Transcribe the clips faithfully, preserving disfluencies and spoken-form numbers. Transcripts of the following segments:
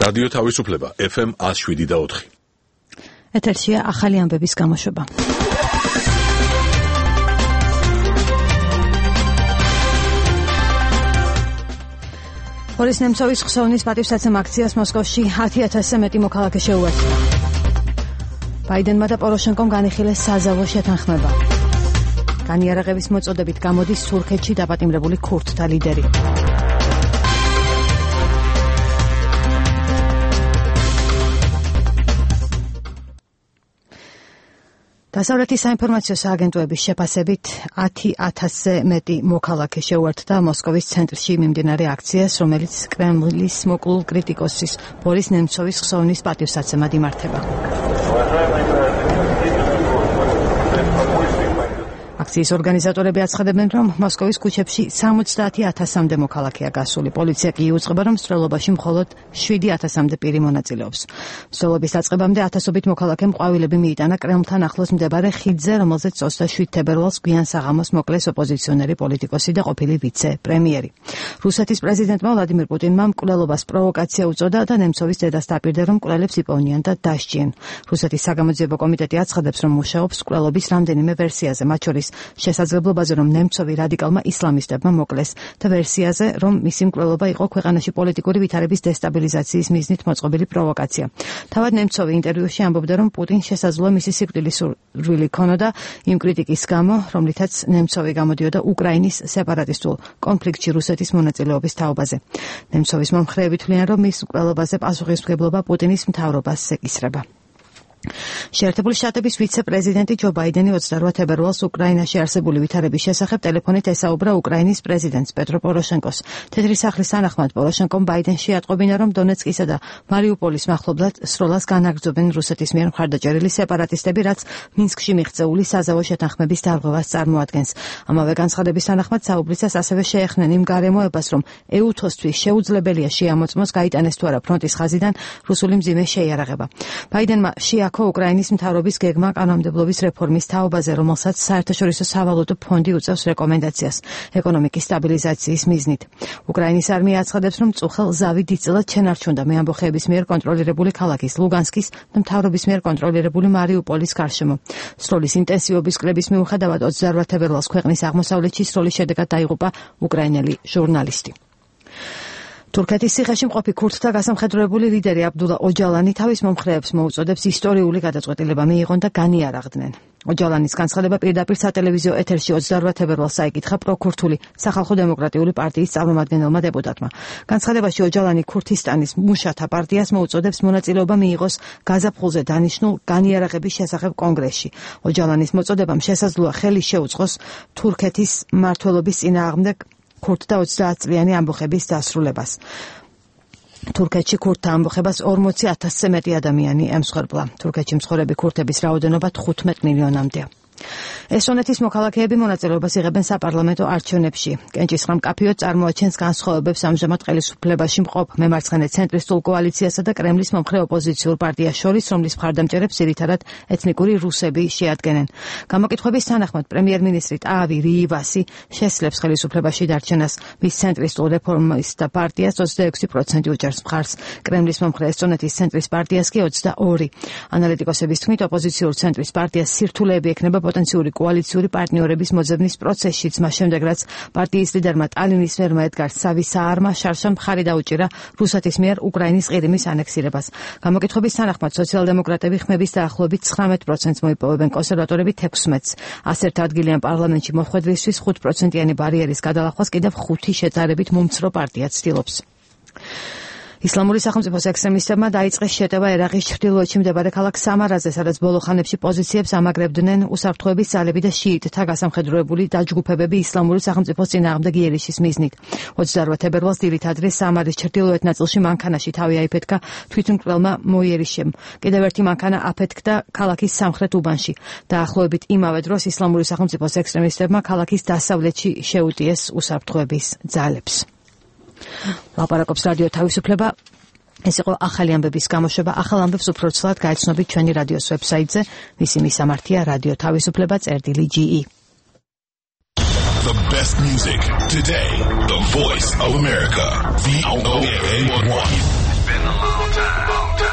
რადიო თავისუფლება ეფ ემ one oh seven და four. ეთერშია ახალი ამბების გამოშვება. ბორის ნემცოვის ხსოვნის პატივსაცემ აქციას მოსკოვში ათი ათასზე მეტი მოქალაქე შეუერთდა. ბაიდენმა და პოროშენკომ განიხილეს საზავო შეთანხმება. განიარაღების მოწოდებით გამოდის თურქეთში დაპატიმრებული ქურთთა ლიდერი. დასავლეთის საინფორმაციო სააგენტოების შეფასებით ათი ათასზე მეტი მოქალაქე შეუერთდა მოსკოვის ცენტრში მიმდინარე აქციას, რომელიც კრემლის მოკლულ კრიტიკოსის ბორის ნემცოვის ხსოვნის პატივსაცემად იმართება. აქციის ორგანიზატორები აცხადებენ, რომ მოსკოვის ქუჩებში სამოცდაათი ათასამდე მოქალაქეა გასული. პოლიცია კი იუწყება, რომ მსვლელობაში მხოლოდ შვიდი ათასამდე პირი მონაწილეობს. მსვლელობის დაწყებამდე ათასობით მოქალაქემ ყვავილები მიიტანა კრემლთან ახლოს მდებარე ხიდზე, რომელზეც ოცდაშვიდ თებერვალს გვიან საღამოს მოკლეს ოპოზიციონერი პოლიტიკოსი და ყოფილი ვიცე-პრემიერი. რუსეთის პრეზიდენტმა ვლადიმირ პუტინმა მკვლელობას პროვოკაცია უწოდა და ნემცოვის დედას დაპირდა, რომ მკვლელებს იპოვნიან და დასჯიან. რუსეთის საგამოძიებო კომიტეტი აცხადებს, რომ მუშაობს მკვლელობის რამდენიმე ვერსიაზე, მათ შორის შესაძლებლობაზე, რომ ნემცოვი რადიკალმა ისლამისტებმა მოკლეს და ვერსიაზე, რომ მისი მკვლელობა იყო ქვეყანაში პოლიტიკური ვითარების დესტაბილიზაციის მიზნით მოწყობილი პროვოკაცია. თავად ნემცოვი ინტერვიუში ამბობდა, რომ პუტინს შესაძლოა მისი სიკვდილის სურვილი ქონოდა იმ კრიტიკის გამო, რომლითაც ნემცოვი გამოდიოდა უკრაინის სეპარატისტულ კონფლიქტში რუსეთის მონაწილეობის თაობაზე. ნემცოვის მომხრეები თვლიან, რომ მის მკვლელობაზე პასუხისმგებლობა პუტინის მთავრობას ეკისრება. შეერთებული შტატების ვიცე-პრეზიდენტი ჯო ბაიდენი ოცდაორ თებერვალს უკრაინაში არსებული ვითარების შესახებ ტელეფონით ესაუბრა უკრაინის პრეზიდენტს პეტრო პოროშენკოს. თეთრი სახლის თანახმად პოროშენკომ ბაიდენში ატყობინა, რომ დონეცკისა და მარიუპოლის მახლობლად სროლას განაგრძობენ რუსეთის მიერ მხარდაჭერილი სეპარატისტები, რაც მინსკში მიღწეული საზავო შეთანხმების დარღვევას წარმოადგენს. ამავე განცხადების თანახმად საუბრისას ასევე შეეხნენ იმ გარემოებას, რომ ეუთოსთვის შეუძლებელია შეამოწმოს გაიტანეს თუ არა ფრონტის ხაზიდან რუსული მძიმე შეიარაღება. ბაიდენმა შეაქო უკრაინის მთავრობის გეგმა კანონმდებლობის რეფორმის თაობაზე, რომელსაც საერთაშორისო სავალუტო ფონდი უწევს რეკომენდაციას ეკონომიკის სტაბილიზაციის მიზნით. უკრაინის არმია აცხადებს, რომ წუხელ ზავი დიდწილად შენარჩუნდა მეამბოხეების მიერ კონტროლირებული ქალაქის ლუგანსკის და მთავრობის მიერ კონტროლირებული მარიუპოლის გარშემო. სროლის ინტენსივობის კრების მიუხედავად ოცდაორ თებერვალს ქვეყნის აღმოსავლეთში სროლის შედეგად დაიღუპა უკრაინელი ჟურნალისტი. თურქეთის ციხეში მყოფი ქურთთა გასამხედროებული ლიდერი აბდულა ოჯალანი თავის მომხრეებს მოუწოდებს ისტორიული გადაწყვეტილება მიიღონ და განიარაღდნენ. ოჯალანის განცხადება პირდაპირ სატელევიზიო ეთერში ოცდაორ თებერვალს საიკითხა პროქურთული სახალხო დემოკრატიული პარტიის წარმომადგენელმა დეპუტატმა. განცხადებაში ოჯალანი ქურთისტანის მუშათა პარტიას მოუწოდებს მონაწილეობა მიიღოს გაზაფხულზე დანიშნულ განიარაღების შესახებ კონგრესში. ოჯალანის მოწოდებამ შესაძლოა ხელი შეუწყოს თურქეთის მმართველობის წინააღმდეგ ქურთთა ოცდაათწლიანი ამბოხების დასრულებას. თურქეთში ქურთთა ამბოხებას ორმოცი ათასზე მეტი ადამიანი ემსხვერპლა. თურქეთში მცხოვრები ქურთების რაოდენობა თხუთმეტ მილიონამდეა. ესტონეთის მოქალაქეები მონაწილეობას იღებენ საპარლამენტო არჩევნებში. კენჭისყრა მკაფიოდ წარმოაჩენს განსხვავებებს ამჟამად ხელისუფლებაში მყოფ მემარცხენე ცენტრისტულ კოალიციასა და კრემლის მომხრე ოპოზიციურ პარტიას შორის, რომლის მხარდამჭერებს ძირითადად ეთნიკური რუსები შეადგენენ. გამოკითხვების თანახმად პრემიერ-მინისტრი ტაავი რივასი შესძლებს ხელისუფლებაში დარჩენას. მის ცენტრისტულ რეფორმისტთა პარტიას ოცდაექვსი პროცენტი უჭერს მხარს. კრემლის მომხრე ესტონეთის ცენტრის პარტიას კი ოცდაორი. ანალიტიკოსების თქმით, ოპოზიციურ ცენტრის პარტიას სირთულეები ექნება პოტენციური კოალიციური პარტნიორების მოძებნის პროცესშიც, მას შემდეგ რაც პარტიის ლიდერმა ტალინის მერმა ედგარ სავისაარმა შარშან მხარი დაუჭირა რუსეთის მიერ უკრაინის ყირიმის ანექსირებას. გამოკითხვების თანახმად სოციალ-დემოკრატები ხმების დაახლოებით ცხრამეტ პროცენტს მოიპოვებენ, კონსერვატორები ექვსმეტს. ასერთ ადგილიან პარლამენტში მოხვედრისთვის ხუთ პროცენტიანი ბარიერის გადალახვას კიდევ ხუთი შეწარებით მომცრო პარტია ცდილობს. ისლამური სახელმწიფოს ექსტრემისტებმა დაიწყეს შეტევა ერაყის ჩრდილოეთში მდებარე ქალაქ სამარაზე, სადაც ბოლო ხანებში პოზიციებს ამაგრებდნენ უსაფრთხოების ძალები და შიიტთა გასამხედროებული დაჯგუფებები ისლამური სახელმწიფოს წინააღმდეგ იერიშის მიზნით. ოცდაორ თებერვალს დილით ადრე სამარის ჩრდილოეთ ნაწილში მანქანაში თავი აიფეთქა თვითმკვლელმა მოიერიშემ. კიდევ ერთი მანქანა აფეთქდა ქალაქის სამხრეთ უბანში. დაახლოებით იმავე დროს ისლამური სახელმწიფოს ექსტრემისტებმა ქალაქის დასავლეთში შეუტიეს უსაფრთხოების ძალებს. ლაპარაკობს რადიო თავისუფლება. ეს იყო ახალი ამბების გამოშვება. ახალ ამბებს უფრო ცვლად გაიცნობით ჩვენი რადიოს ვებსაიტზე. მისი მისამართია რადიო თავისუფლება წერტილი ჯი ი. The best music today. The voice of America. V O A one. It's been a long time.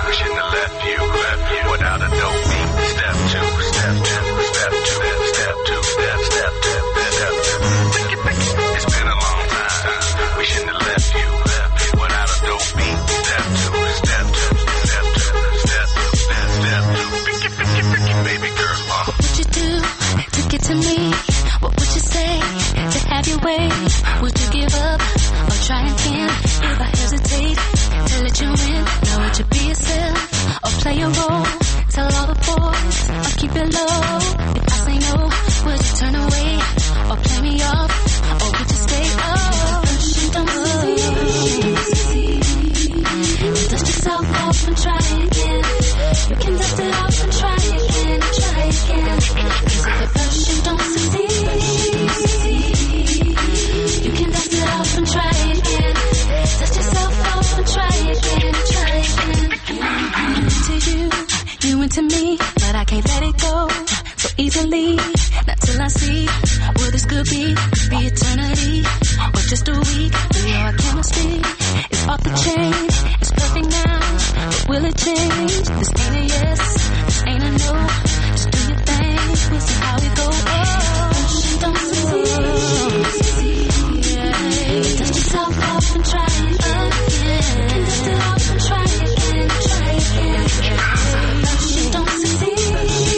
We shouldn't have left you, left you without a dope beat. Step two, step two, step two, step two, step, step two, step two. It's been a long time. We shouldn't have left you, left you without a dope beat. Step two, step two, step two, step two, step, step two. Picky, picky, picky, baby girl. Uh. What would you do to get to me? What would you say to have your way? Would you give up or try again? If I hesitate to let you in, now would you be yourself or play a role? Tell all the boys or keep it low. If I say no, would you turn away or play me off? Or would you stay? Oh, you don't succeed. Dust yourself off and try again. You can dust it off and try again, try again. Cause if at first you don't succeed, you can dust it off and try again. Dust yourself off and try again, try again. I'm into you, you into me, but I can't let it go so easily. Not till I see what this could be, be eternity or just a week. We know our chemistry is off the chain. It's perfect now, but will it change? This ain't a yes, this ain't a no. Just do your thing, we'll see how it goes. Oh, don't succeed. Yeah. Dust yourself off and try again. You can dust it off and try again, try again. Don't succeed.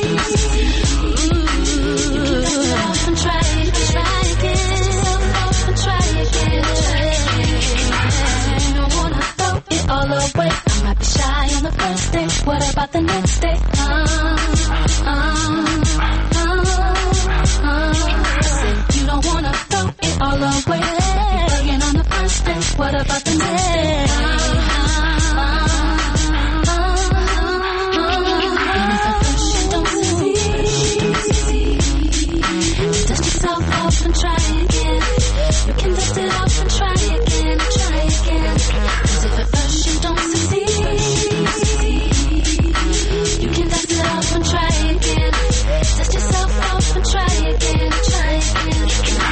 You can dust it off and try again, try again. Dust yourself off and try again, try again. You don't wanna throw it all away. I might be shy on the first day. What about the next day? Uh, uh, uh, uh. I said you don't wanna throw it all away. Again on the first day. What about the next day? Uh, uh, uh, uh. And if at first you don't succeed, dust yourself off and try again. You can dust it off and try again, try again. Cause if at first you don't succeed, you can dust it off and try again. Dust yourself off and try again, try again.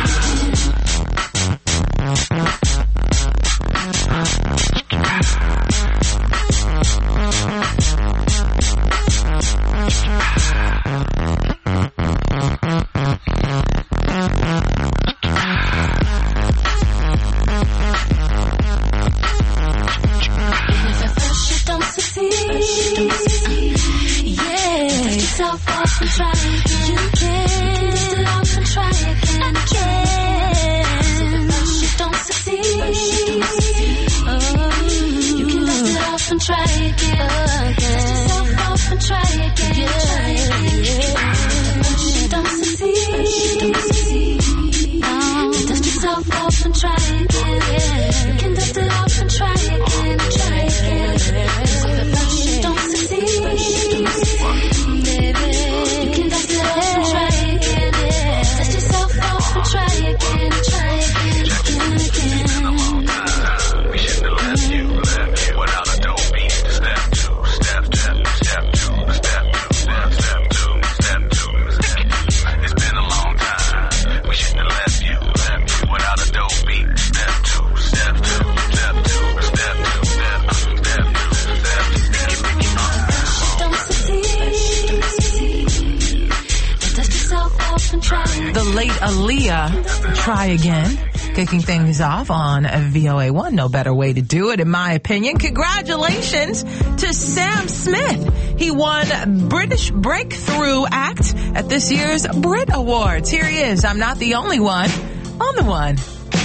Try again, kicking things off on V O A one. No better way to do it, in my opinion. Congratulations to Sam Smith. He won British Breakthrough Act at this year's Brit Awards. Here he is. I'm not the only one on the one.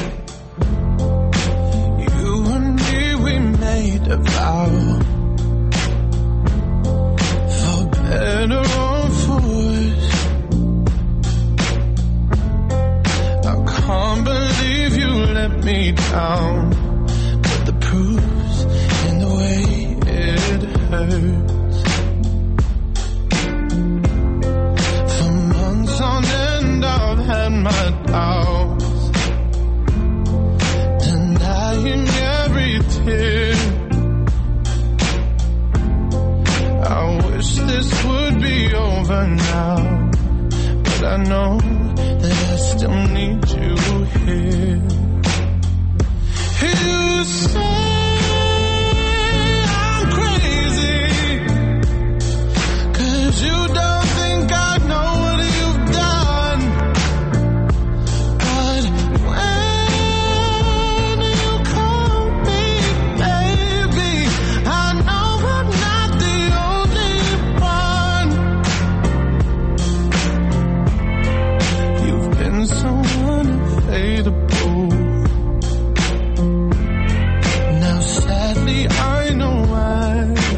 You and me, we made a vow, for better or for worse. I can't believe you let me down, but the proof's in the way it hurts. For months on end I've had my doubts, denying every tear. I wish this would be over now, but I know that I still need you here. You say I'm crazy, the proof. Now sadly I know why.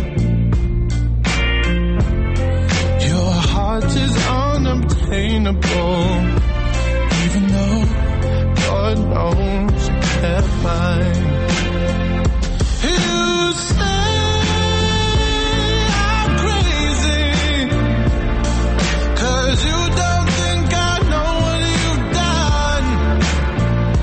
Your heart is unobtainable, even though God knows you can't find. You say I'm crazy, 'cause you don't think I know what you've done.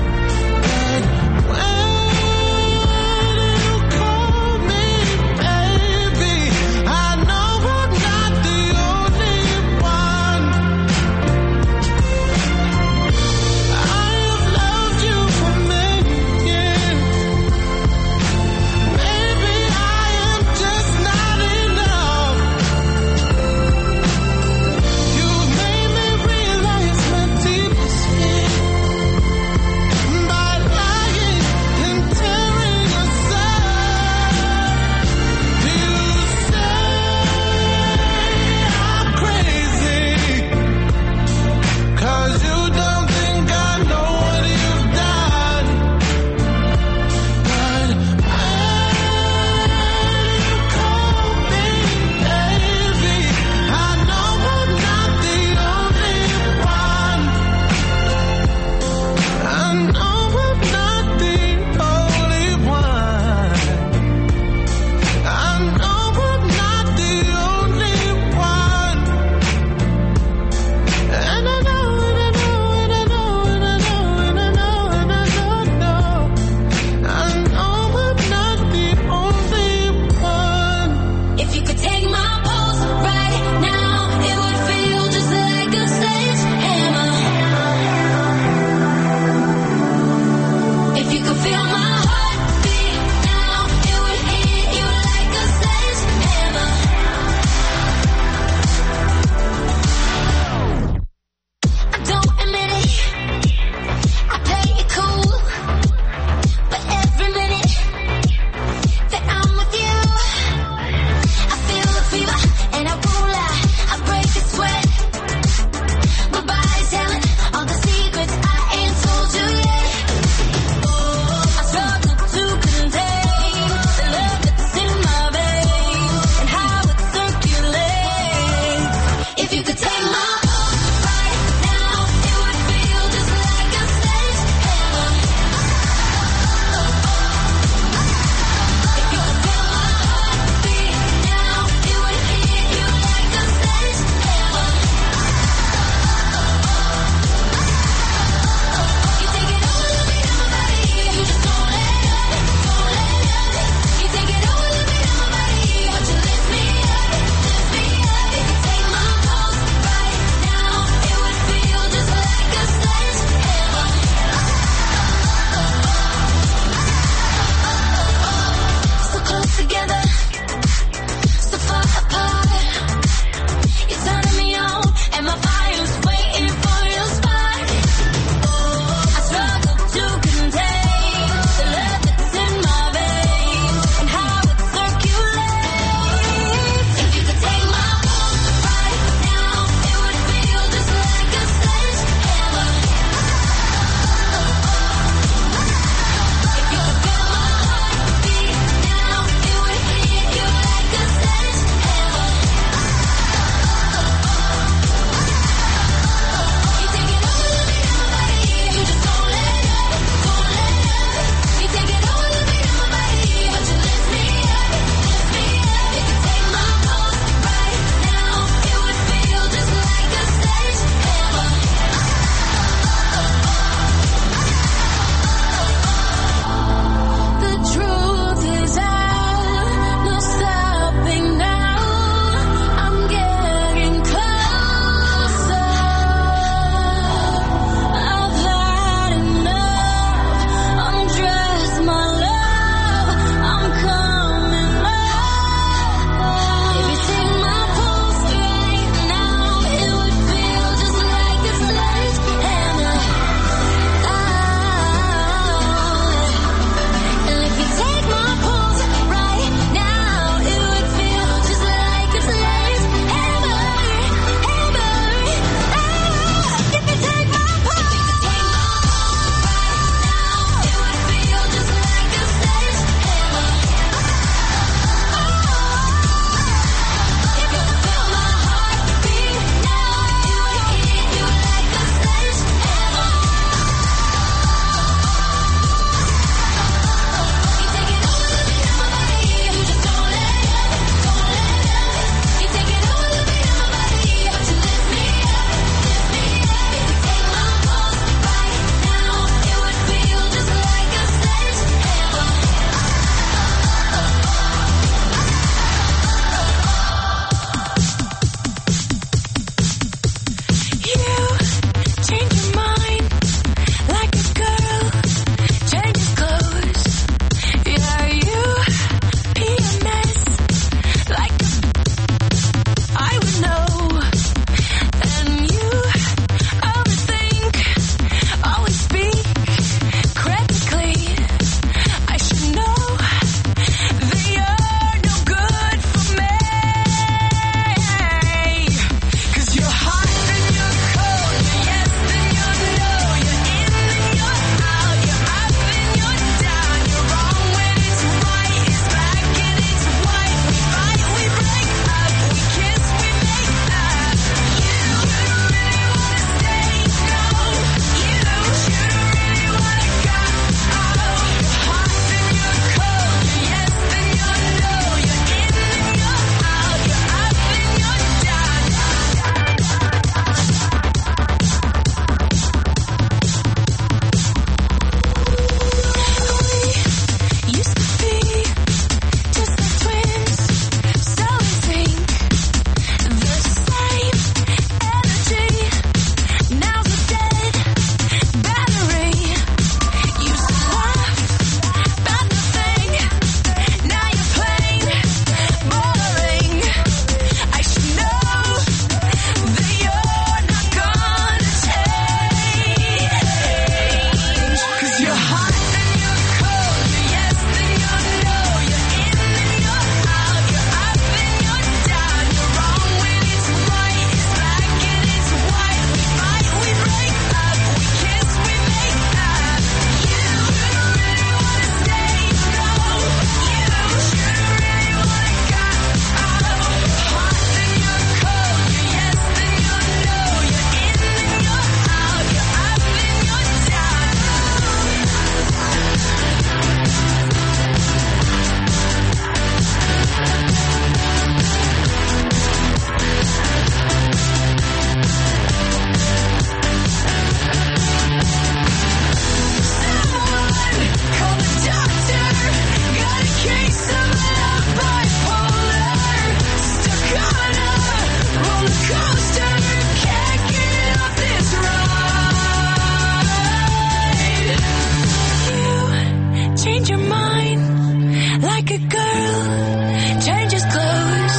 like a girl changes clothes.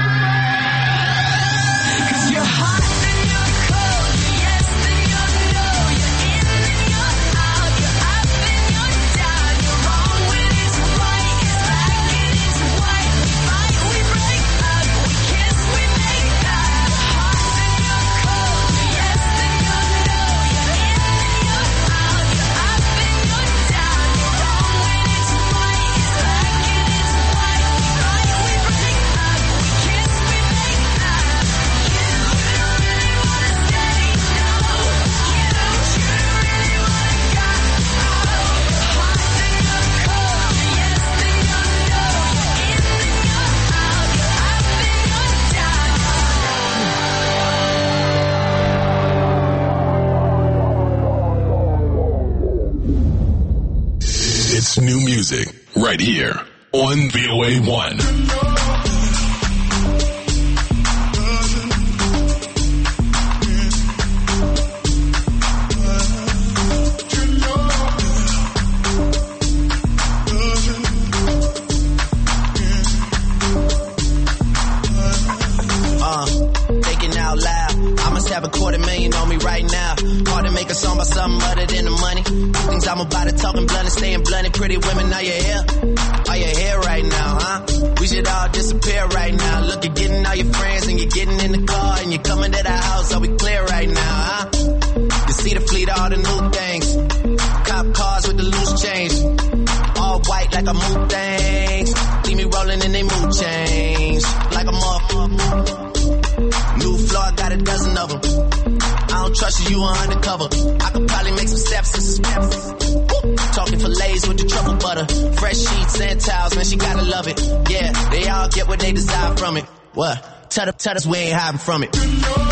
'Cause you're hot and you're cold, you're yes and you're no, you're in and you're out, you're up and you're down, you're wrong when it's right, it's black and it's white, we fight, we break up, we kiss, we make up. You're hot and you're cold, you're yes and you're no, you're in and you're out, you're up and you're down, you're wrong when it's right, it's black and it's white, we fight, we break up, we kiss, we make up. You don't really wanna stay, no, you don't really wanna go. You're hot and you're cold, you're yes and you're no, you're in and you're out, you're up and you're down. It's new music right here on V O A one. Uh, thinking out loud. I must have a quarter million on me right now. Hard to make a song about something other than the money. Things I'm about to talking blunt and staying blunt. Pretty women, are you here? Are you here right now, huh? We should all disappear right now. Look, you're getting all your friends and you're getting in the car and you're coming to the house. Are we clear right now, huh? You see the fleet, all the new things. Cop cars with the loose change. All white like a mood things. Leave me rolling in they mood change. Like a motherfucker. New floor, I got a dozen of them. I don't trust you, you are undercover. I could probably make some steps and some steps. Woo. Talking fillets with the truffle butter. Fresh sheets and towels, man, she gotta love it. Yeah, they all get what they desire from it. What? Tell us, tell us we ain't hiding from it.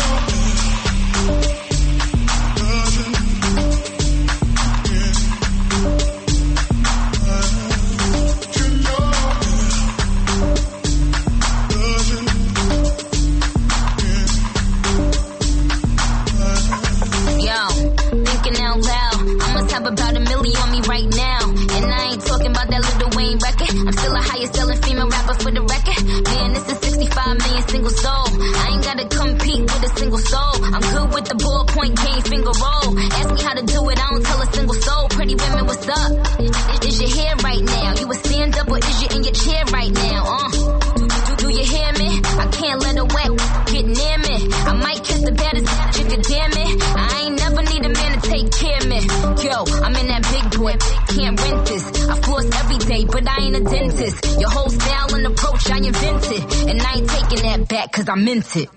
About a million on me right now, and I ain't talking about that Lil Wayne record. I'm still the highest selling female rapper for the record. Man, this is sixty-five million single soul. I ain't gotta compete with a single soul. I'm good with the ballpoint game, finger roll. Ask me how to do it, I don't tell a single soul. Pretty women, what's up? Is your hair right now? You a stand up or is you in your chair right now? Uh, do, do, do you hear me? I can't let a wet get near me. I might kiss the baddest chick, damn it. I ain't never need a man to take care of me. Yo, I'm in that big boy, can't rent this. I floss every day, but I ain't a dentist. Your whole style and approach I invented, and I ain't taking that back cause I meant it.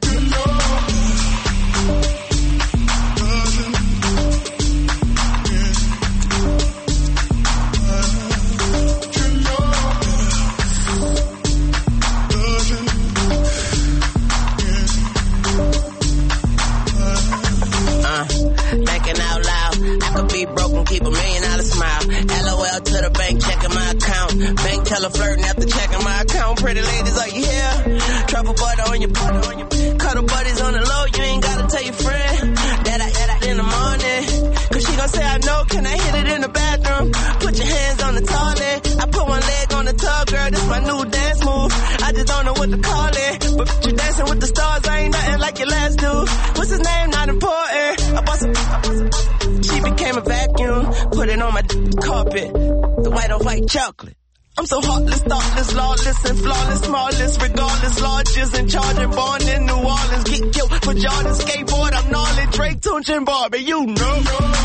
Broken, keep a million dollar smile. L O L to the bank, checking my account. Bank teller flirting after checking my account. Pretty ladies, are you here? Truffle butter on your butter on your cuddle buddies on the low. You ain't gotta tell your friend that I that I in the morning. Cause she gon' say I know. Can I hit it in the bathroom? Put your hands on the toilet. I put one leg on the tub, girl. This my new dance move. I just don't know what to call it. But you dancing with the stars, I ain't nothing like your last dude. What's his name? Not important. I bought some. I bought some She became a vacuum, put it on my carpet, the white on white chocolate. I'm so heartless, thoughtless, lawless, and flawless, smallest, regardless, largest, and charging, born in New Orleans, get killed for Jordan, skateboard, I'm gnarly, Drake, Tunch, and Barbie, you know.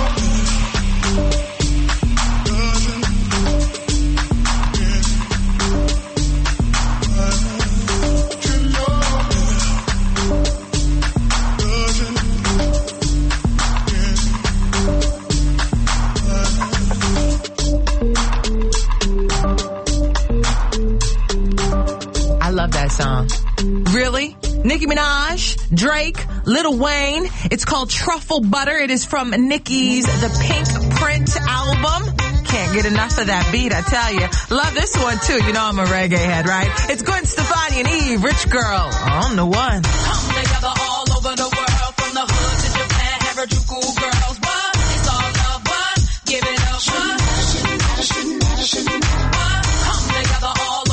Love that song. Really? Nicki Minaj, Drake, Lil Wayne. It's called Truffle Butter. It is from Nicki's The Pink Print album. Can't get enough of that beat, I tell you. Love this one too. You know I'm a reggae head, right? It's Gwen Stefani and Eve, Rich Girl on the one. Come together all over the world, from the hood to Japan, Harajuku girls. What? It's all love, what? Give it up, what? What? Come together all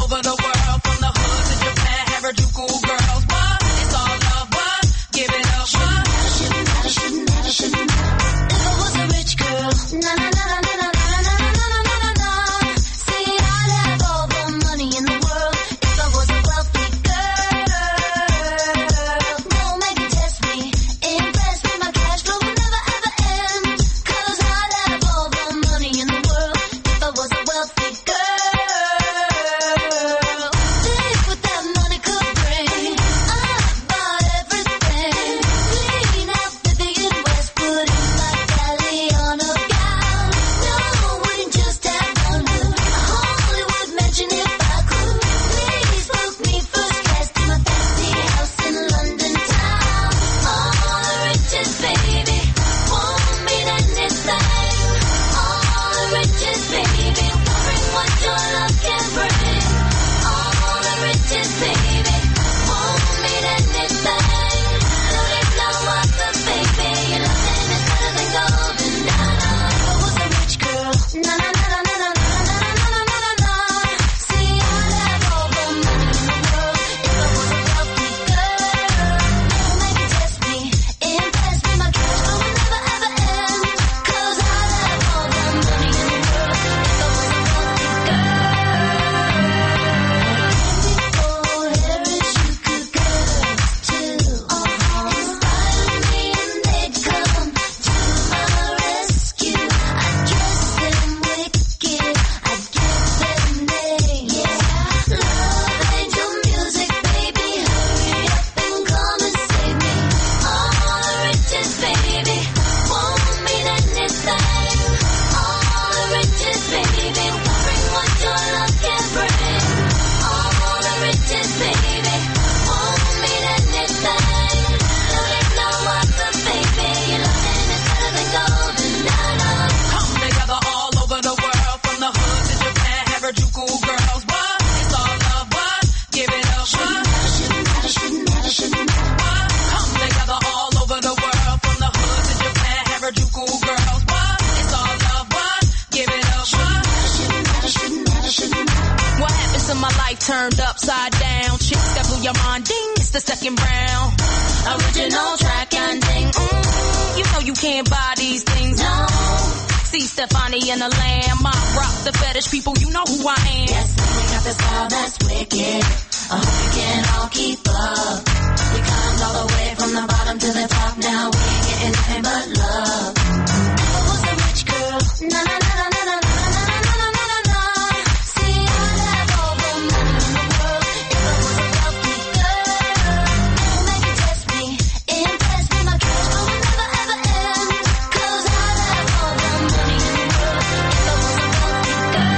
turned upside down. Chicks that blew your mind, ding, it's the second round. Original track and ding, mm, you know you can't buy these things, no. See Stefani and the Lamb, I rock the fetish people, you know who I am. Yes, we got the style that's wicked. I hope you can all keep up. We climbed all the way from the bottom to the top. Now we ain't getting nothing but love. Never was a rich girl. Na na na na na na na na na na na na. See, I'd have all the money in the world if I was a wealthy girl. Don't make you test me, impress me. My cash flow will never ever end. 'Cause I'd have all the money in the world if I was a wealthy girl.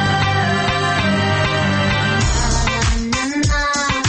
Na na na.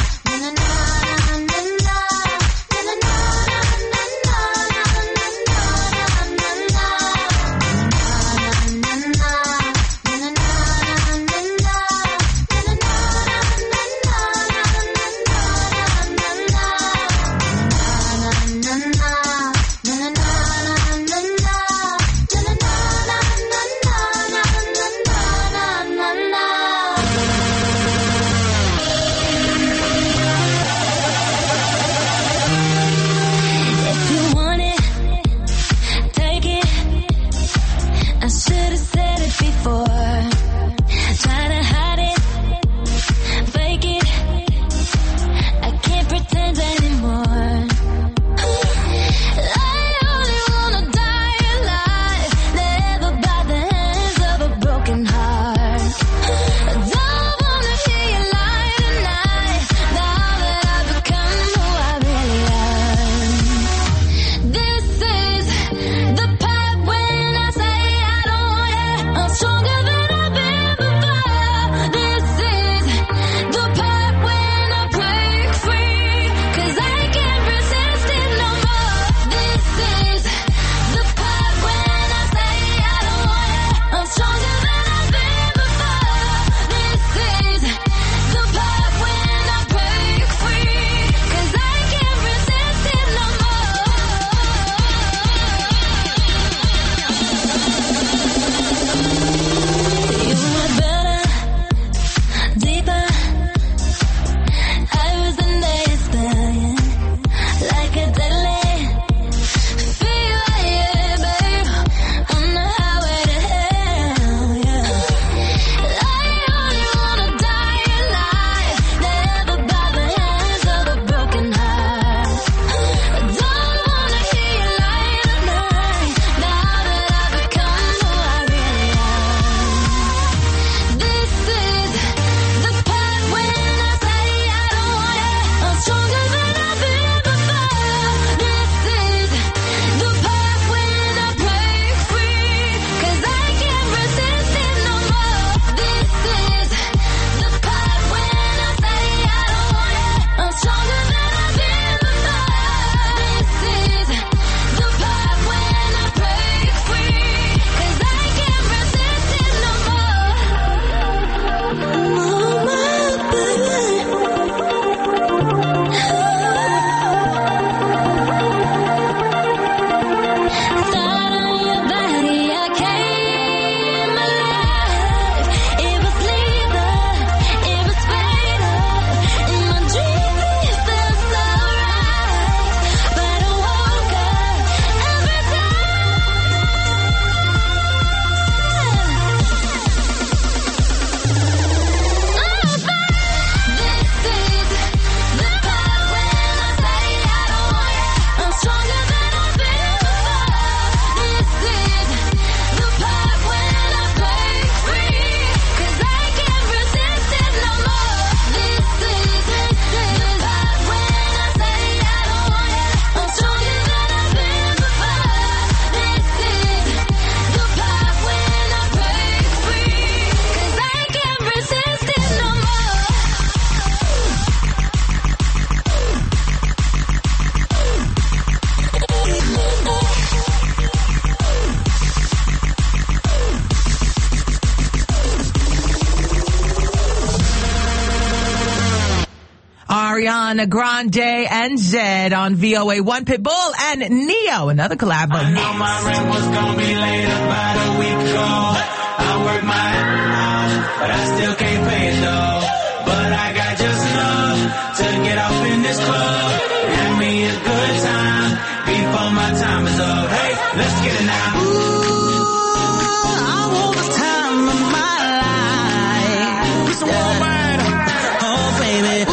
Ariana Grande and Zed on V O A one. Pitbull and Neo, another collab. I know my rent was gonna be late about a week ago. I worked my ass off, but I still can't pay it though. But I got you. off in this club. Have me a good time before my time is up. Hey, let's get it now. Ooh, I want the time of my life. It's a worldwide. Oh, baby. Ooh,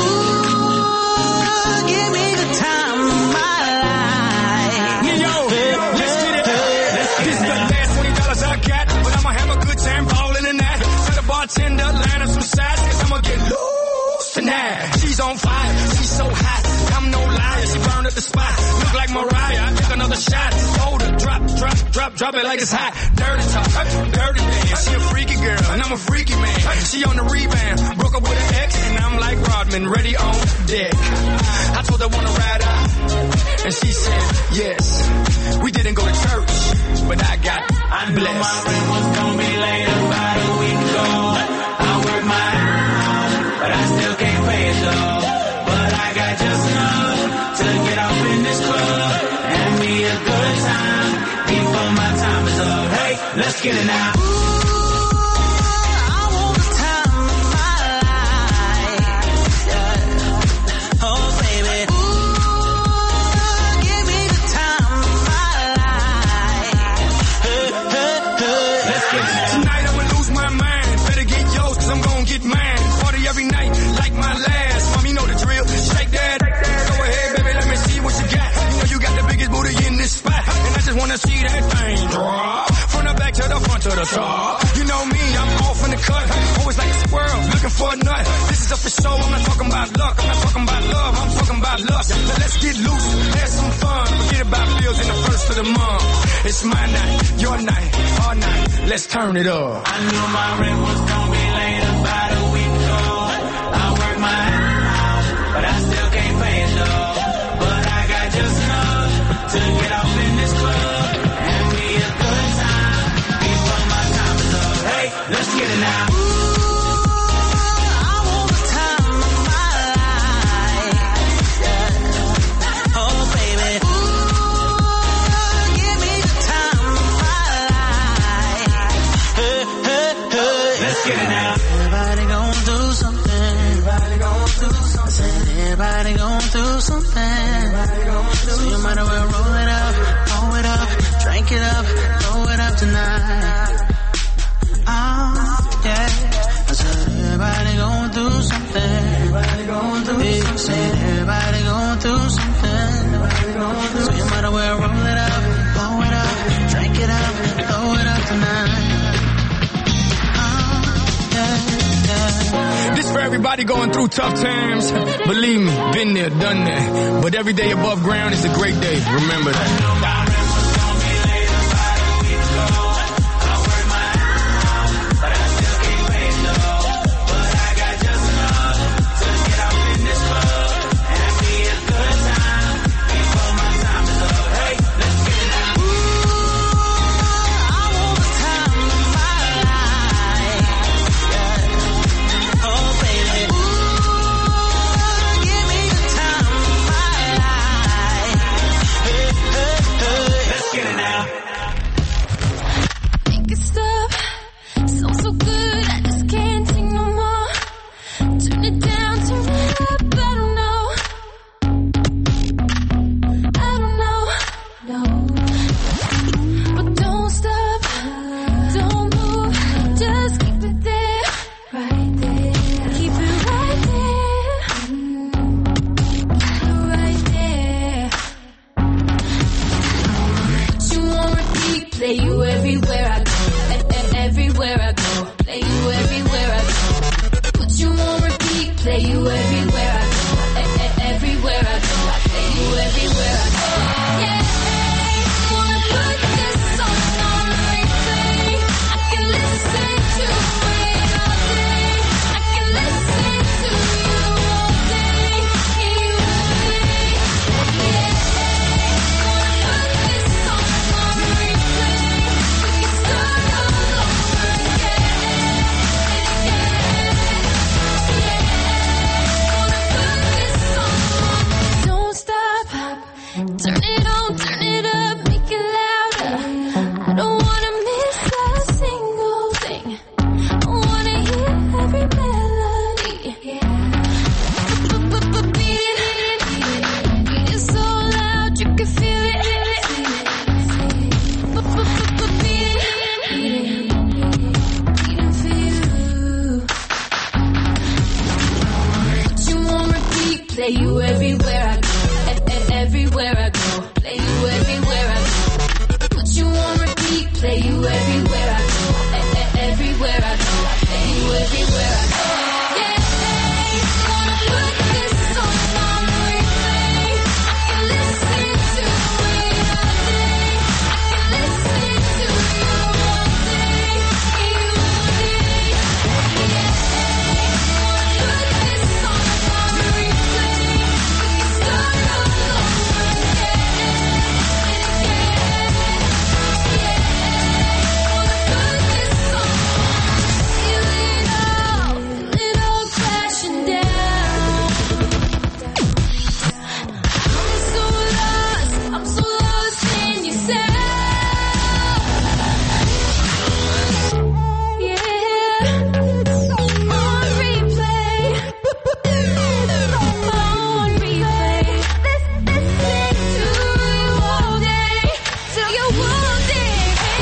give me the time of my life. Yeah, yo, let's get it. This is the last twenty dollars I got, but I'ma have a good time balling in that. Tell the bartender, line up some sides, cause I'ma get loose tonight. She's on fire, she's so hot, I'm no liar, she burned up the spot. Look like Mariah, I take another shot. Hold her, drop, drop, drop, drop it like it's hot. Dirty talk, dirty dance, she a freaky girl, and I'm a freaky man. She on the rebound, broke up with an ex, and I'm like Rodman, ready on deck. I told her wanna ride out, and she said yes. We didn't go to church, but I got I knew blessed. my rent was gonna be late about a week ago. I work my ass, but I still can't pay it though. But I got just enough to get off in this club and me a good time before my time is up. Hey, let's get it now. I want the time of my life. Yeah. Oh, baby. Ooh, give me the time of my life. Hey, hey, hey. Let's get it now. Tonight I'ma lose my mind. Better get yours, cause I'm gonna get mine. Party every night, like my last. Mommy know the drill. Shake that. Go ahead, baby, let me see what you got. You know you got the biggest booty in this spot. And I just wanna see that thing drop. From the back to the front to the top. You know me, I'm off in the cut. Always like a squirrel, looking for a nut. This is up for show, I'm not talking about luck. I'm not talking about love, I'm talking about lust. Now let's get loose, have some fun. Forget about bills in the first of the month. It's my night, your night, our night. Let's turn it up. I knew my rent was gonna be late about a week ago. I work my ass, but I still can't pay it though. But I got just enough to get off in this club and be a good time before my time is up. Hey, let's get it now. Ooh, I want the time of my life. Yeah. Oh, baby. Ooh, give me the time of my life. Hey, hey, hey. Let's get it now. Everybody gon' do something. Everybody gon' do something. Everybody gon' do something. Everybody gon' do so you might as well roll it up, roll it up, drink it up, throw it up tonight. Oh, yeah. I said everybody gon' do something. Everybody gon' do something. Said everybody gon' do something. Everybody gon' do so you might as well roll it up, blow it up, drink it up, throw it up tonight. This for everybody going through tough times. Believe me, been there, done that. But every day above ground is a great day. Remember that. Hey, play you everywhere I go. E- e- everywhere I go, play you everywhere I go. Put you on repeat, play you everywhere I go. E- e- everywhere I go, play you everywhere I go. Yeah, wanna put this song on replay. I can listen to it all day. I can listen to you all day, you all day. Yeah, wanna put this song on replay. We can start all over again and again. Yeah, wanna put this song on. Feel it all, feel it all crashing down. I'm so lost, I'm so lost in your sound. Yeah, on replay, on replay. Listen to you all day, till you all day.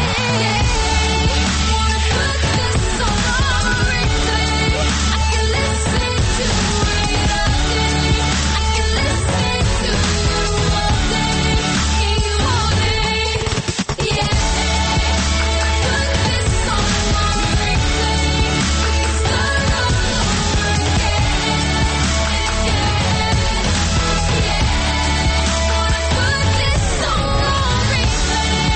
Wanna put this song on replay. I can listen to it all day. I can listen to you all day, you all day. Yeah, put this song on replay. We can start all over again and again. Yeah, wanna put this song on replay.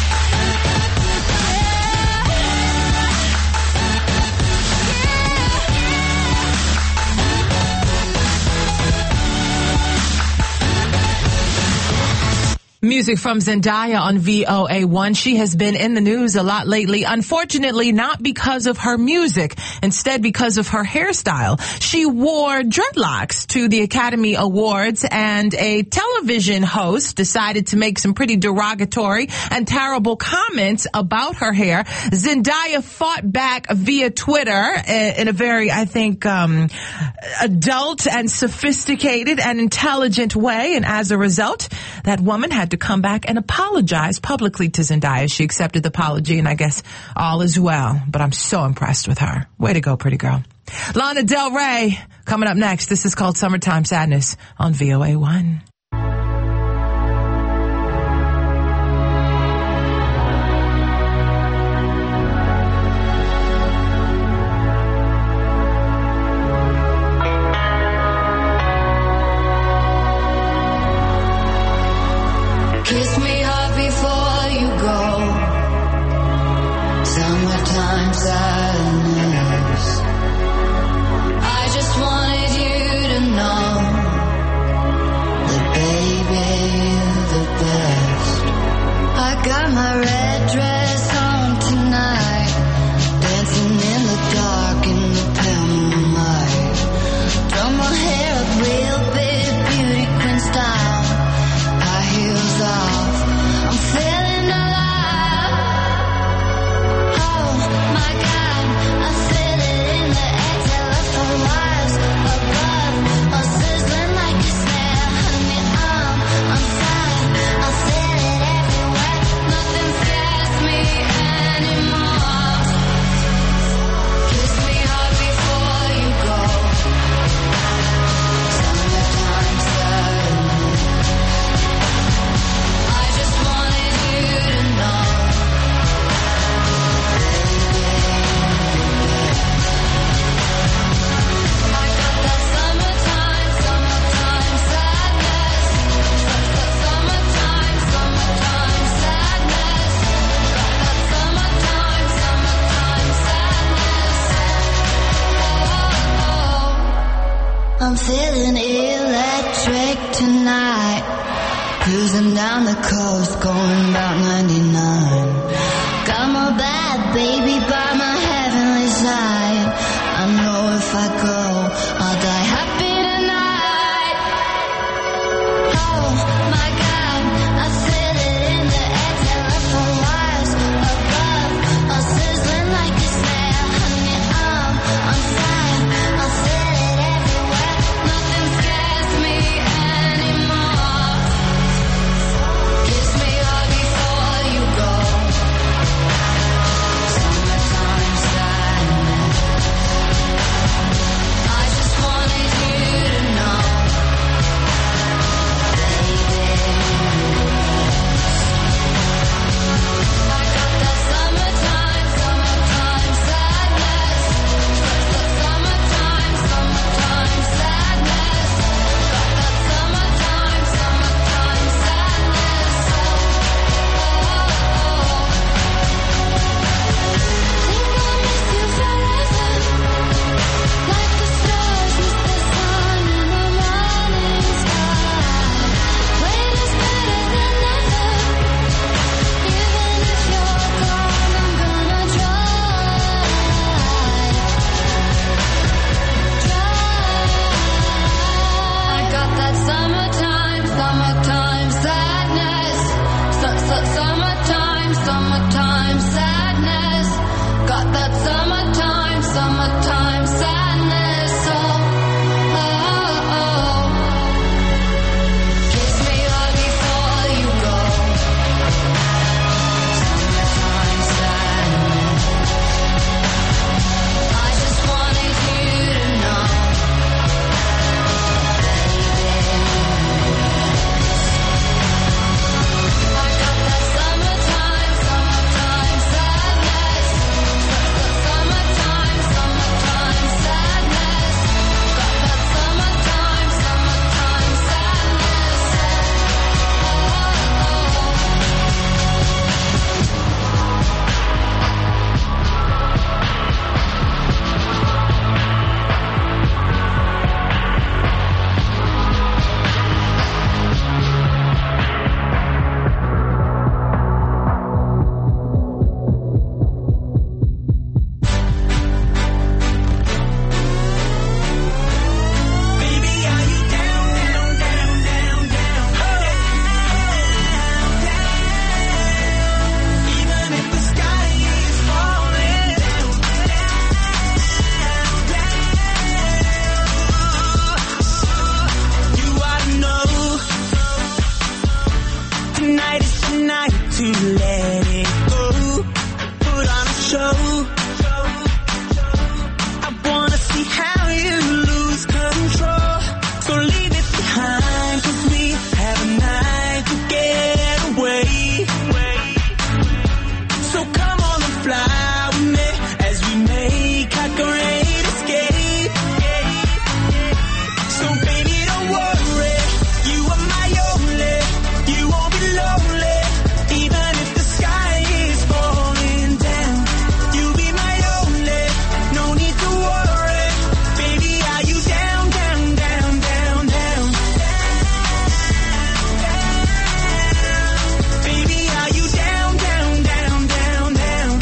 Music from Zendaya on V O A one. She has been in the news a lot lately. Unfortunately, not because of her music, instead because of her hairstyle. She wore dreadlocks to the Academy Awards, and a television host decided to make some pretty derogatory and terrible comments about her hair. Zendaya fought back via Twitter in a very, I think, um, adult and sophisticated and intelligent way, and as a result, that woman had to come back and apologize publicly to Zendaya. She accepted the apology, and I guess all is well. But I'm so impressed with her. Way to go, pretty girl. Lana Del Rey coming up next. This is called Summertime Sadness on V O A one. Kiss me hard before you go. Summertime sadness. I just wanted you to know that, baby, you're the best. I got my red dress on tonight, dancing in the dark in the pale moonlight. Done my hair up real big, beauty queen style. High heels off, I'm feeling alive. Oh my God, I feel it in the air. Telephone wires above, all sizzling like a snare. Honey, I'm on fire. I feel it everywhere. Nothing scares me anymore. Kiss me hard before you go. Summertime sadness. I just wanted you to know. I got that summertime, summertime sadness. Summertime, summertime sadness. Got that summertime, summertime sadness. Oh, I'm feeling electric tonight. Cruising down the coast, going about ninety-nine. Got my bad baby by my heavenly side. I know if I go, I'll die happy tonight. Oh my God, I feel it in the air. Telephone wires above, all sizzling like a snare. Honey, I'm on fire. I feel it everywhere. Nothing scares me anymore. Kiss me hard before you go. Summertime sadness. I control. I wanna see how you lose control. So leave it behind, cause we have a night to get away. So come on and fly with me as we make our great escape. So baby, don't worry, you are my only. You won't be lonely, even if the sky is falling down. You'll be my only, no need to worry. Baby, are you down, down, down, down, down? Baby, are you down, down, down, down, down?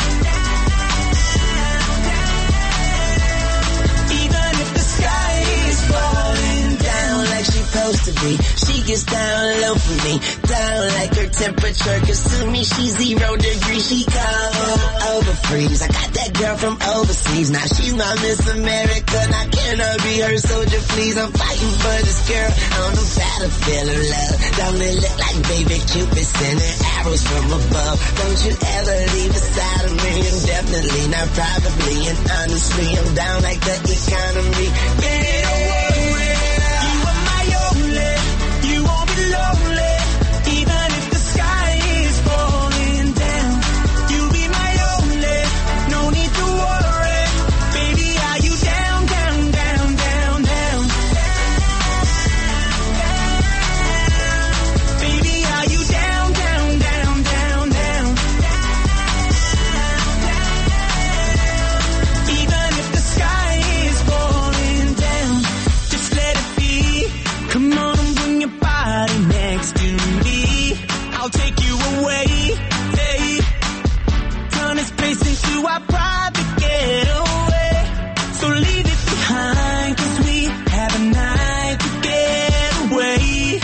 Even if the sky is falling down like she's supposed to be, she gets down low for me, down like her temperature. Cause to me she's zero degrees, she cold over freeze. I got that girl from overseas, now she's my Miss America. Now can I be her soldier, please? I'm fighting for this girl on the battlefield of love. Don't it look like baby Cupid sending arrows from above? Don't you ever leave aside of me, and definitely not probably. And honestly, I'm down like the economy. Baby, don't worry, you are my only. You won't be lonely, even if the sky is falling down. You'll be my only, no need to worry. Baby, are you down, down, down, down, down? Baby, are you down, down, down, down, down? Even if the sky is falling down, just let it be. Come on and bring your body next to me. I'll take you away, hey. Turn this place into our private getaway. So leave it behind, cause we have a night to get away.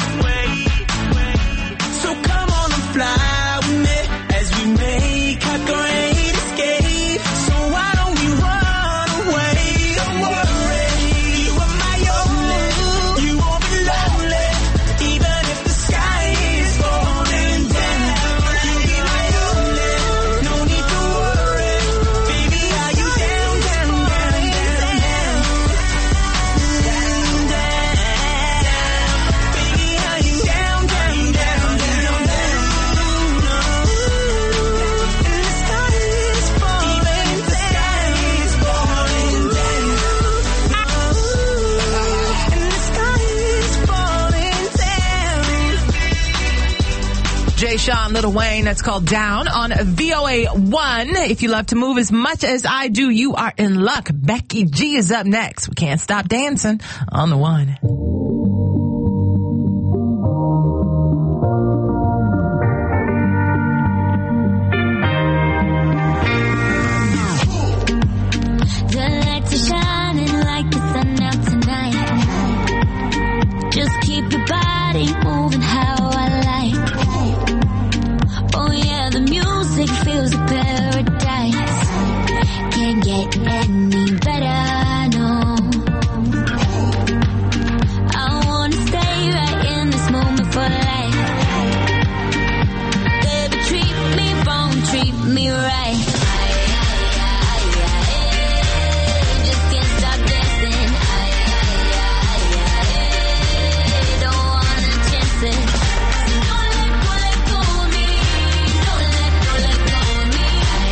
So come on and fly with me as we make our great escape. So why don't we run away? Don't worry, you are my only. You won't be lonely, even if the sky is falling down. You'll be my only, no need to worry. Baby, are you down, down, down, down, down? Down, down. Baby, are you down, down, down, down, down? And the sky is falling, even if the sky is falling down. And the sky is falling down. Jay Sean, Lil Wayne, that's called Down on V O A one. If you love to move as much as I do, you are in luck. Becky G is up next. We can't stop dancing on the one. The lights are shining like the sun out tonight. Just keep your body moving how I like. Oh yeah, the music feels like paradise. Can't get any better, no. I wanna stay right in this moment for life. Baby, treat me wrong, treat me right. Just can't stop dancing. Don't wanna chance it. Don't let go, let go of me. Don't let go, let go of me.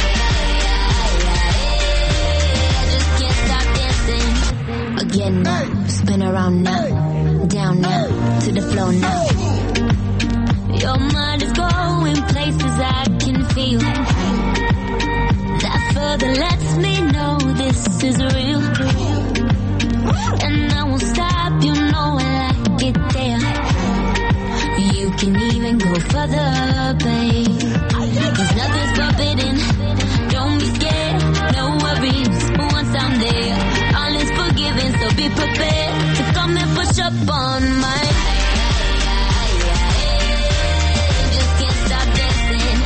I just can't stop dancing. Again now, spin around now, down now, to the floor now. Your mind is going places I can feel. That further lets me know this is real. And I won't stop, you know I like it there. You can even go further, babe. Cause nothing's forbidden. Don't be scared, no worries. Once I'm there, all is forgiven. So be prepared to come and push up on my. Just can't stop dancing.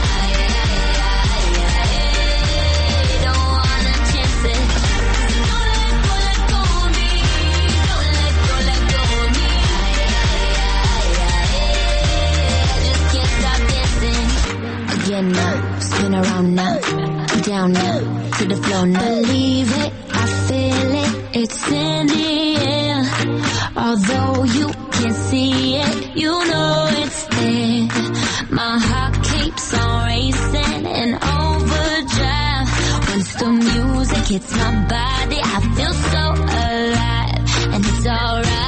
Don't wanna chance it. Don't let go, let go of me. Don't let go, let go of me. Just can't stop dancing. Again now, spin around now, down down now to the floor now. Believe it, I feel it, it's in the air. Although you can't see it, you know it's there. My heart keeps on racing in overdrive. Once the music hits my body, I feel so alive, and it's alright.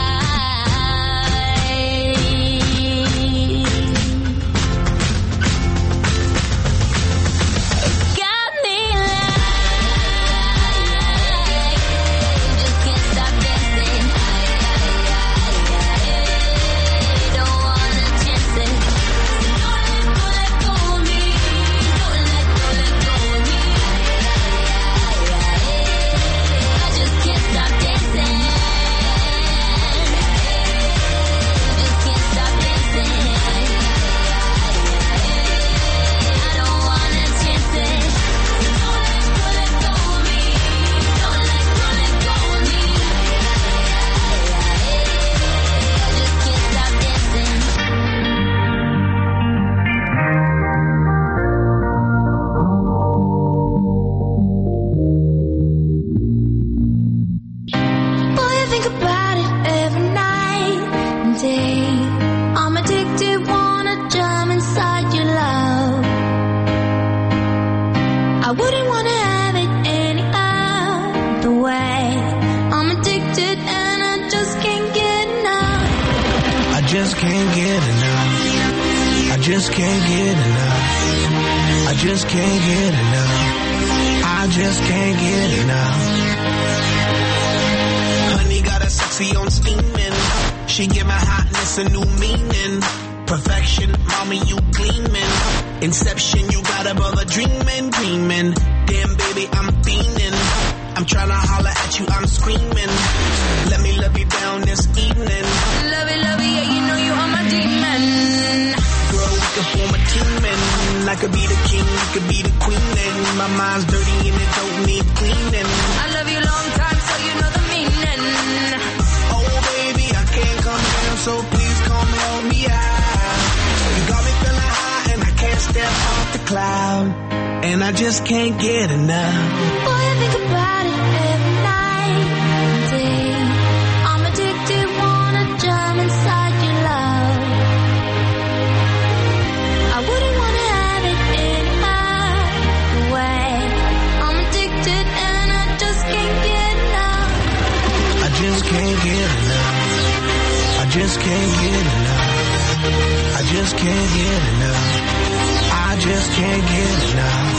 just can't get enough. I just can't get enough. I just can't get enough. Honey got a sexy on steaming. She give my hotness a new meaning. Perfection, mommy, you gleaming. Inception, you got above a dreaming, dreaming. Damn, baby, I'm fiending. I'm tryna holler at you, I'm screaming. Let me love you down this evening. Love it, love it, yeah, you know you are my demon. Girl, we could form a team and I could be the king, you could be the queen. And my mind's dirty and it don't need cleaning. I love you long time, so you know the meaning. Oh, baby, I can't come down, so please come help me out. You got me feeling high and I can't step off the cloud. And I just can't get enough. Boy, I think about it every night and day. I'm addicted, wanna jump inside your love. I wouldn't wanna have it any other way. I'm addicted and I just can't get enough. I just can't get enough. I just can't get enough. I just can't get enough. I just can't get enough.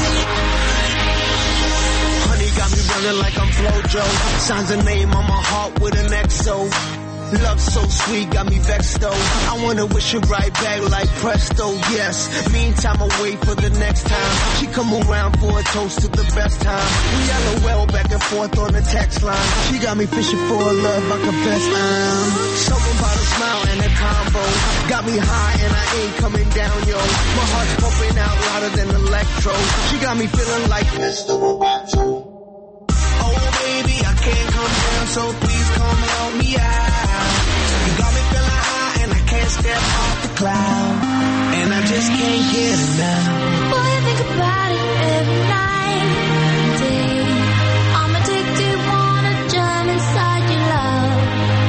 Honey got me running like I'm Flojo. Signs a name on my heart with an X O. Love so sweet, got me vexed though. I wanna wish it right back like presto, yes. Meantime, I wait for the next time. She come around for a toast to the best time. We LOL back and forth on the text line. She got me fishing for a love, I confess I'm. Something about a smile and a combo. Got me high and I ain't coming down, yo. My heart's pumping out louder than electro. She got me feeling like Mister Roboto. Oh baby, I can't come down, so please come help me out. You got me feeling high and I can't step off the cloud. And I just can't get enough. Boy, I think about it every night and day. I'm addicted, wanna jump inside your love.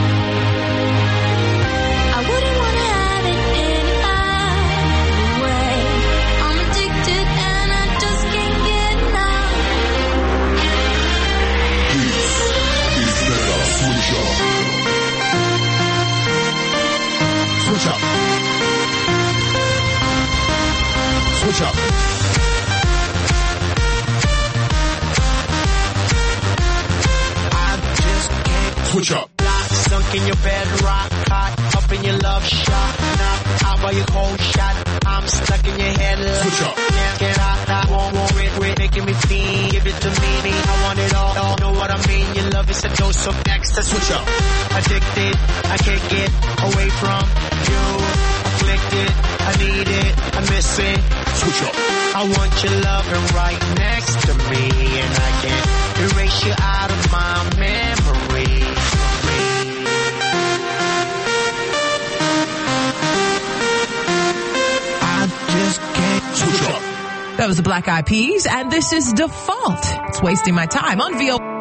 I wouldn't wanna have it any other way. I'm addicted and I just can't get enough. Switch up. Switch up. Switch up. I just can't Switch up. sunk in your bed, rock hot, up in your love shot. Now out by your cold shot, I'm stuck in your head. Switch up. Can't get out, I won't worry, it, making me feel. Give it to me, I want it all, all. Know what I mean? Your love is a dose of next. Switch up. Addicted, I can't get away from you. Afflicted, I need it, I miss it. Switch up. I want your loving right next to me, and I can't erase you out of my memory. I just can't Switch up. That was the Black Eyed Peas, and this is Default. It's wasting my time on V O A.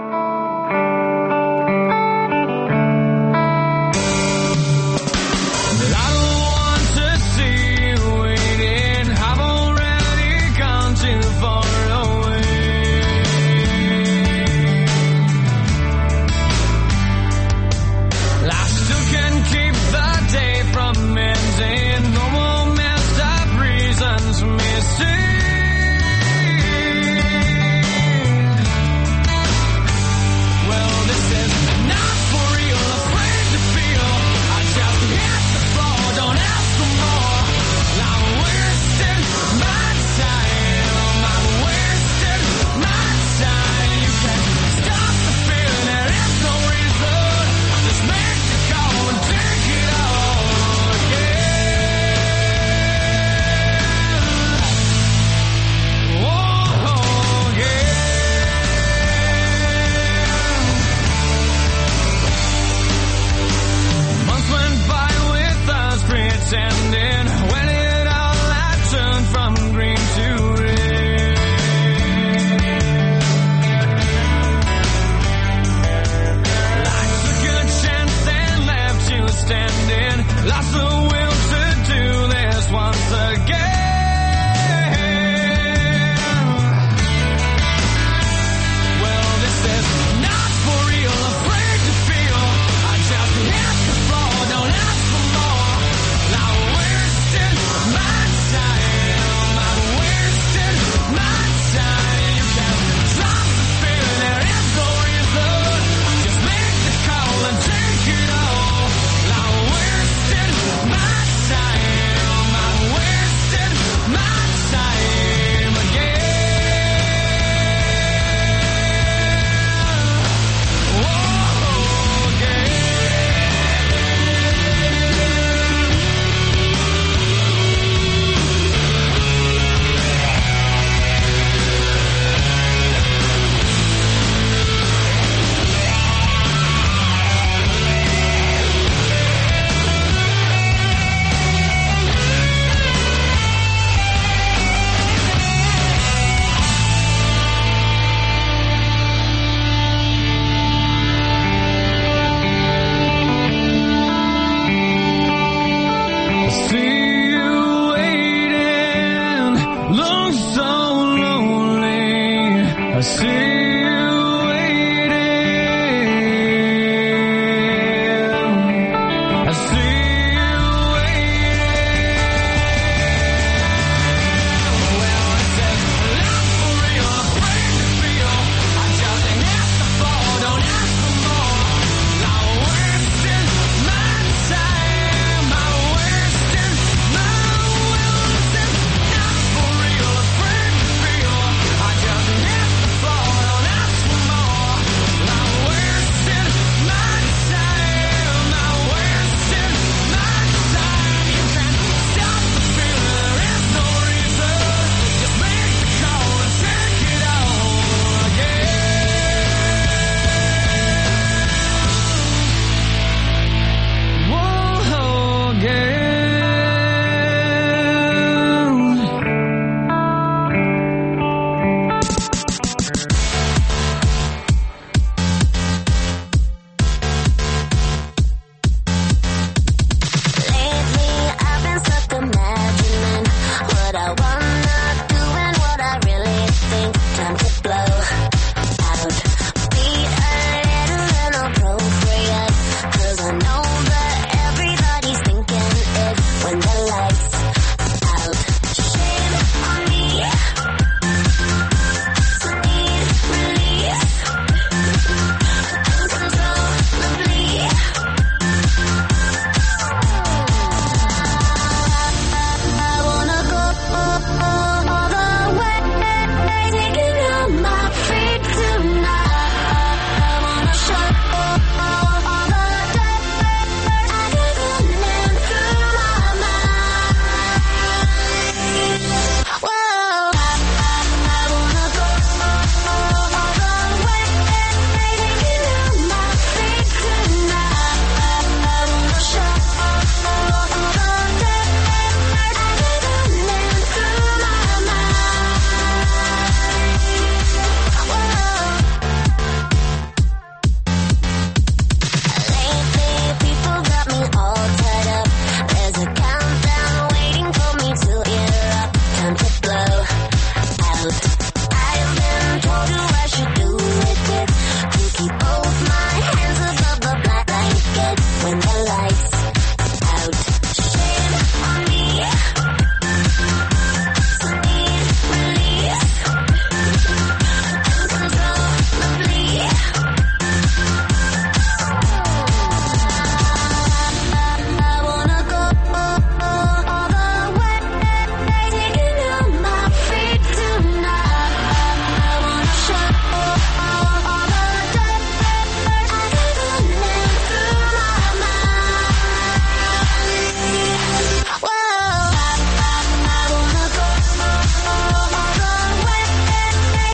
I see